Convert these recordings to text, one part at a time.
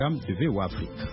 de VOA Afrique.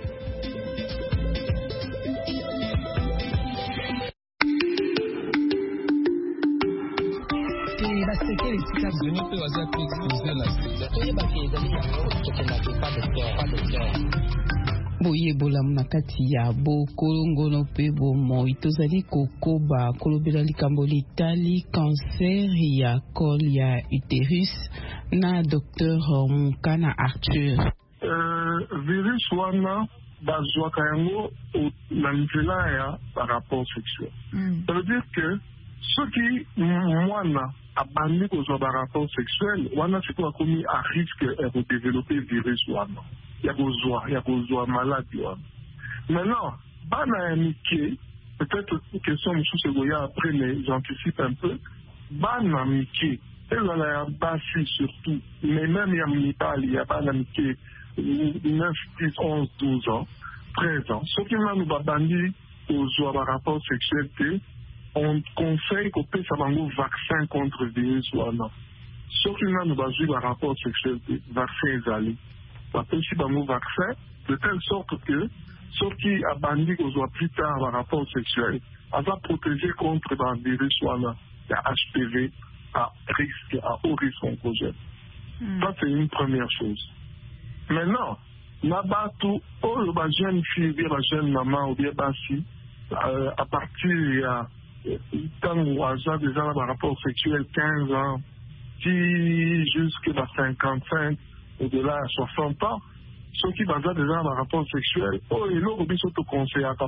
Boyebola munakati ya bokolongono pe bomoi tozali kokoba kolobela likambo litali cancer ya col ya utérus na Dr Mukana Arthur. Virus wana bazwaka yango na nzela ya rapport sexuel. Ça veut dire que soki mwana abandi kozwa rapport sexuel wana sikoyo akomi à risque ya kodévelopper virus wana ya kozwa maladie wana. Maintenant bana ya mike, peut-être question mosusu ekoya après, mais j'anticipe un peu, bana mike ezala ya basi surtout, mais même ya mibali ya bana mike 9, 10, 11, 12 ans, 13 ans. Ceux qui nous babandi aux rapports sexuels, on conseille qu'on puisse avoir un vaccin contre le virus. Ceux qui nous basent sur rapport sexuel, vaccin est allé. On peut aussi avoir un vaccin de telle sorte que ceux qui ont bandi aux plus tard un rapport sexuel, on va protéger contre le virus, il y a HPV à haut risque oncogène. Ça, c'est une première chose. Maintenant, Nabatu, oh, la jeune fille, la jeune maman, ou bien Bassi, à partir tant ou à déjà un rapport sexuel 15 ans, qui jusqu'à 55, au-delà à 60 ans, ceux qui ont déjà un rapport sexuel, oh, et là, ils sont conseillés à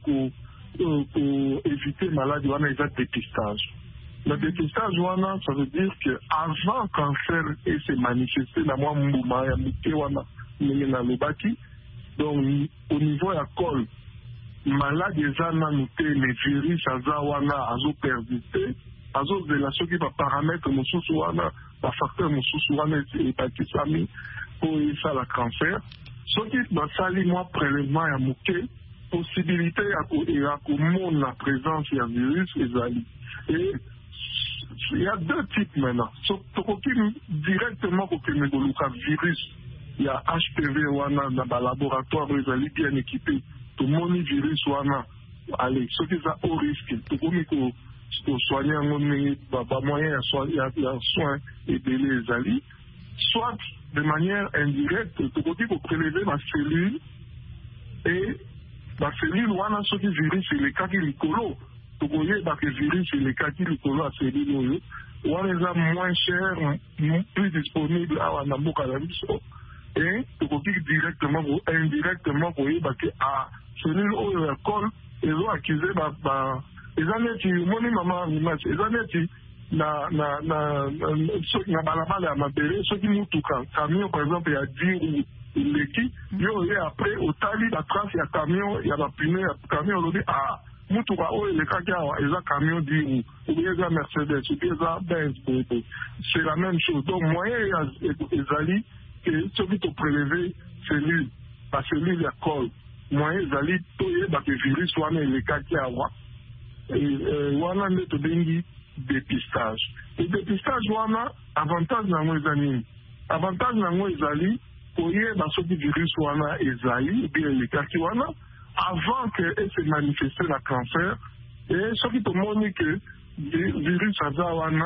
pour éviter maladie, on a déjà dépistage. Le dépistage, ça veut dire qu'avant le cancer et se manifester, donc au niveau de la col, maladie les virus, azo persisté, azo de la qui va paramètre, facteur, pour ça le cancer. Ce qui va salir moi prélèvement à mouquet, possibilité à la présence du virus et il y a deux types maintenant. Directement pour que le virus, il y a HPV wana dans le laboratoire, ils sont bien équipés. Tout le monde virus wana, allez, ceux qui sont au risque, tout le monde pour soigner un moyen, il y a soin et les alliés. Soit de manière indirecte, tout le monde pour prélever ma cellule et la cellule wana, ceux qui virus, c'est les cas qui sont vous voyez que le virus et les cas qui sont à cellules, on les a moins chers, plus disponibles à Namboka et vous directement ou indirectement, vous voyez que à cellules où il y a col, ils ont accusé les années qui monnaie maman image, les années qui na balabala à mabere, ceux qui nous touchent, camion par exemple, il y a 10 ou l'équipe, et après, au tali, la trace, il y a camion, il y a la punée, il y a camion, on dit, ah, Moutoura, les cas ils ont camion dit ou bien ils ont Mercedes, ou bien ils ont Benz, c'est la même chose. Donc, moyen, ils allaient, que ceux qui ont prélevé cellule, la cellule, la colle, moyen, ils allaient, que le virus, soit les cas qui ont, et on a un dépistage. Le dépistage, on a avantage dans les années. Avantage dans les années, pour y avoir ce virus, on a les alliés, ou bien les cas qui ont, avant qu'elle se manifeste le cancer, et ce qui te montre que le virus Azawana,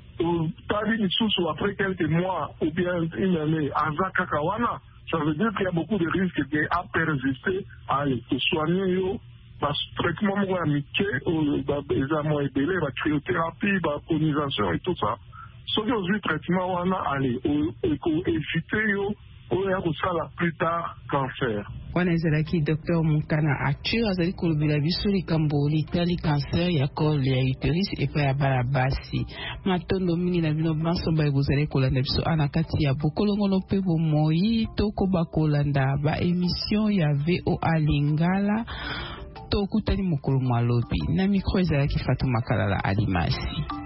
après quelques mois ou bien une année, Azakakawana, ça veut dire qu'il y a beaucoup de risques à persister, à soigner, le traitement amiqué, les amours ébélés, la cryothérapie, la colonisation et tout ça. Ce qui est le traitement, allez, éviter, plus tard cancer. Wana ezalaki Dr Mukana Arthur azali kolobela biso likambo litali cancer ya col ya utérus epa ya bana basi matondo mingi na bino banso ba ezali kolanda biso ana kati ya bokolongono pe bomoi tokoba kolanda ba émission ya VOA Lingala tokutani mokolo malobi na micro ezalaki Fatou Makalala Alimasi.